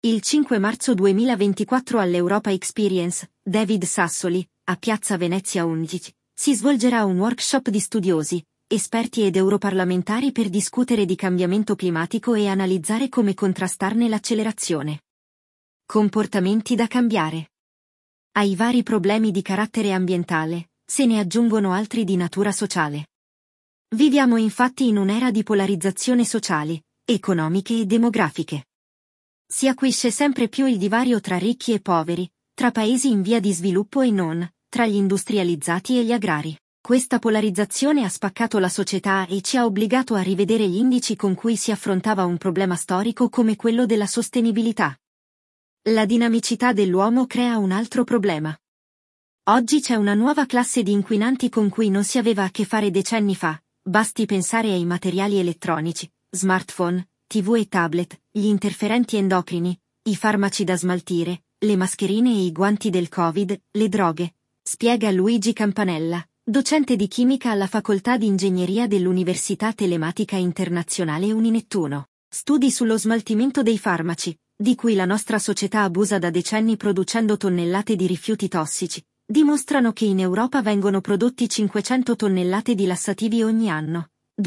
Il 5 marzo 2024 all'Europa Experience, David Sassoli, a Piazza Venezia 11, si svolgerà un workshop di studiosi, esperti ed europarlamentari per discutere di cambiamento climatico e analizzare come contrastarne l'accelerazione. Comportamenti da cambiare. Ai vari problemi di carattere ambientale, se ne aggiungono altri di natura sociale. Viviamo infatti in un'era di polarizzazione sociali, economiche e demografiche. Si acuisce sempre più il divario tra ricchi e poveri, tra paesi in via di sviluppo e non, tra gli industrializzati e gli agrari. Questa polarizzazione ha spaccato la società e ci ha obbligato a rivedere gli indici con cui si affrontava un problema storico come quello della sostenibilità. La dinamicità dell'uomo crea un altro problema. Oggi c'è una nuova classe di inquinanti con cui non si aveva a che fare decenni fa, basti pensare ai materiali elettronici, smartphone, TV e tablet, gli interferenti endocrini, i farmaci da smaltire, le mascherine e i guanti del Covid, le droghe, spiega Luigi Campanella, docente di chimica alla Facoltà di Ingegneria dell'Università Telematica Internazionale Uninettuno. Studi sullo smaltimento dei farmaci, di cui la nostra società abusa da decenni producendo tonnellate di rifiuti tossici, dimostrano che in Europa vengono prodotti 500 tonnellate di lassativi ogni anno.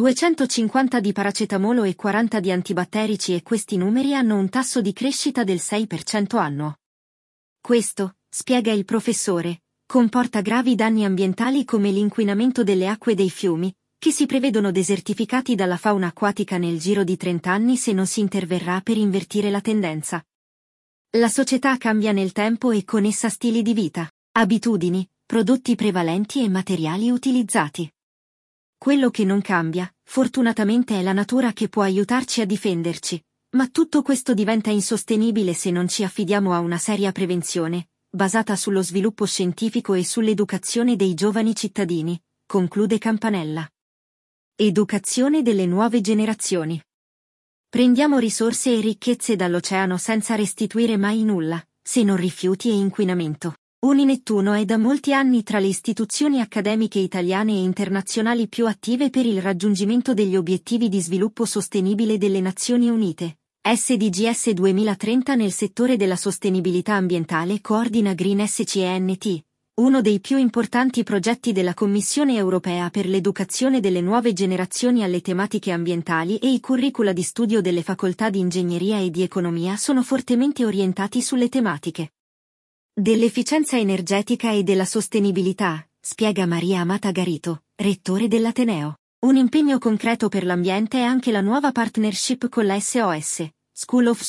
250 di paracetamolo e 40 di antibatterici, e questi numeri hanno un tasso di crescita del 6% annuo. Questo, spiega il professore, comporta gravi danni ambientali come l'inquinamento delle acque dei fiumi, che si prevedono desertificati dalla fauna acquatica nel giro di 30 anni se non si interverrà per invertire la tendenza. La società cambia nel tempo e con essa stili di vita, abitudini, prodotti prevalenti e materiali utilizzati. Quello che non cambia, fortunatamente, è la natura, che può aiutarci a difenderci, ma tutto questo diventa insostenibile se non ci affidiamo a una seria prevenzione, basata sullo sviluppo scientifico e sull'educazione dei giovani cittadini, conclude Campanella. Educazione delle nuove generazioni. Prendiamo risorse e ricchezze dall'oceano senza restituire mai nulla, se non rifiuti e inquinamento. Uninettuno è da molti anni tra le istituzioni accademiche italiane e internazionali più attive per il raggiungimento degli obiettivi di sviluppo sostenibile delle Nazioni Unite, SDGs 2030. Nel settore della sostenibilità ambientale coordina Green SCENT, uno dei più importanti progetti della Commissione europea per l'educazione delle nuove generazioni alle tematiche ambientali, e i curricula di studio delle facoltà di ingegneria e di economia sono fortemente orientati sulle tematiche dell'efficienza energetica e della sostenibilità, spiega Maria Amata Garito, rettore dell'Ateneo. Un impegno concreto per l'ambiente è anche la nuova partnership con la SOS, School of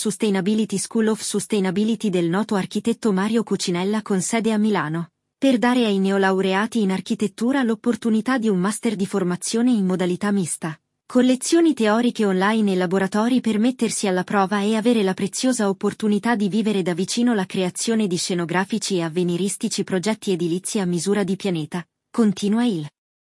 Sustainability del noto architetto Mario Cucinella, con sede a Milano, per dare ai neolaureati in architettura l'opportunità di un master di formazione in modalità mista, con lezioni teoriche online e laboratori per mettersi alla prova e avere la preziosa opportunità di vivere da vicino la creazione di scenografici e avveniristici progetti edilizi a misura di pianeta, continua il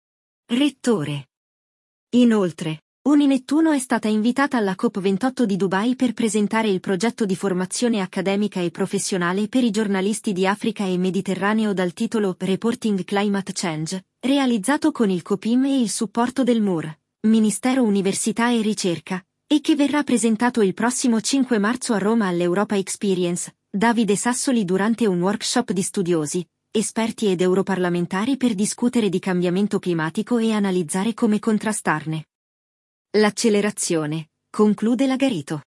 rettore. Inoltre, Uninettuno è stata invitata alla COP28 di Dubai per presentare il progetto di formazione accademica e professionale per i giornalisti di Africa e Mediterraneo dal titolo Reporting Climate Change, realizzato con il COPIM e il supporto del MUR, Ministero Università e Ricerca, e che verrà presentato il prossimo 5 marzo a Roma all'Europa Experience, Davide Sassoli, durante un workshop di studiosi, esperti ed europarlamentari per discutere di cambiamento climatico e analizzare come contrastarne l'accelerazione, conclude la Garito.